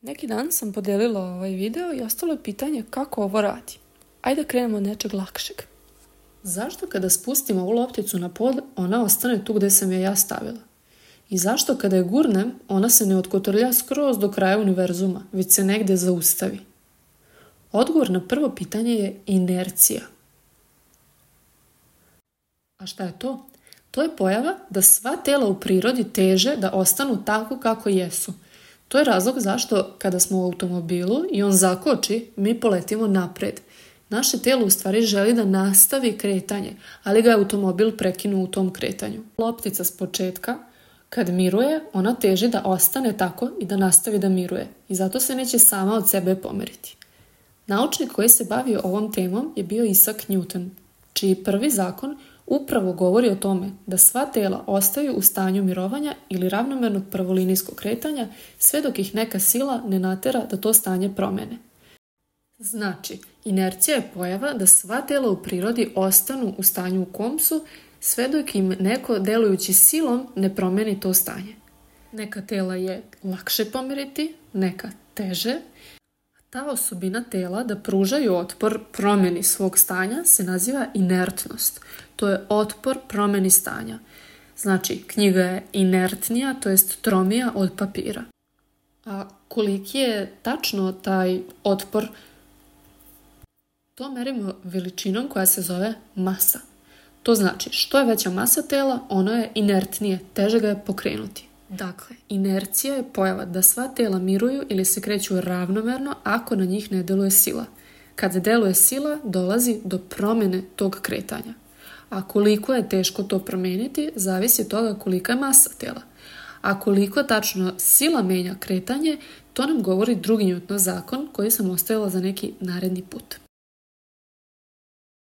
Neki dan sam podelila ovaj video i ostalo je pitanje kako ovo radi. Ajde krenemo od nečeg lakšeg. Zašto kada spustimo ovu lopticu na pod, ona ostane tu gdje sam je ja stavila? I zašto kada je gurnem, ona se ne otkotrlja skroz do kraja univerzuma, već se negdje zaustavi? Odgovor na prvo pitanje je inercija. A šta je to? To je pojava da sva tela u prirodi teže da ostanu tako kako jesu. To je razlog zašto kada smo u automobilu i on zakoči, mi poletimo napred. Naše telo u stvari želi da nastavi kretanje, ali ga je automobil prekinuo u tom kretanju. Loptica s početka, kad miruje, ona teži da ostane tako i da nastavi da miruje. I zato se neće sama od sebe pomeriti. Naučnik koji se bavio ovom temom je bio Isaac Newton, čiji prvi zakon upravo govori o tome da sva tela ostaju u stanju mirovanja ili ravnomernog prvolinijskog kretanja sve dok ih neka sila ne natera da to stanje promene. Znači, inercija je pojava da sva tela u prirodi ostanu u stanju u kom su sve dok im neko delujući silom ne promeni to stanje. Neka tela je lakše pomeriti, neka teže. Ta osobina tela da pružaju otpor promjeni svog stanja se naziva inertnost. To je otpor promjeni stanja. Znači, knjiga je inertnija, to jest tromija od papira. A koliki je tačno taj otpor? To merimo veličinom koja se zove masa. To znači, što je veća masa tela, ono je inertnije, teže ga je pokrenuti. Dakle, inercija je pojava da sva tela miruju ili se kreću ravnomerno ako na njih ne deluje sila. Kad deluje sila, dolazi do promjene tog kretanja. A koliko je teško to promijeniti, zavisi od toga kolika je masa tela. A koliko tačno sila menja kretanje, to nam govori drugi Newtonov zakon koji sam ostavila za neki naredni put.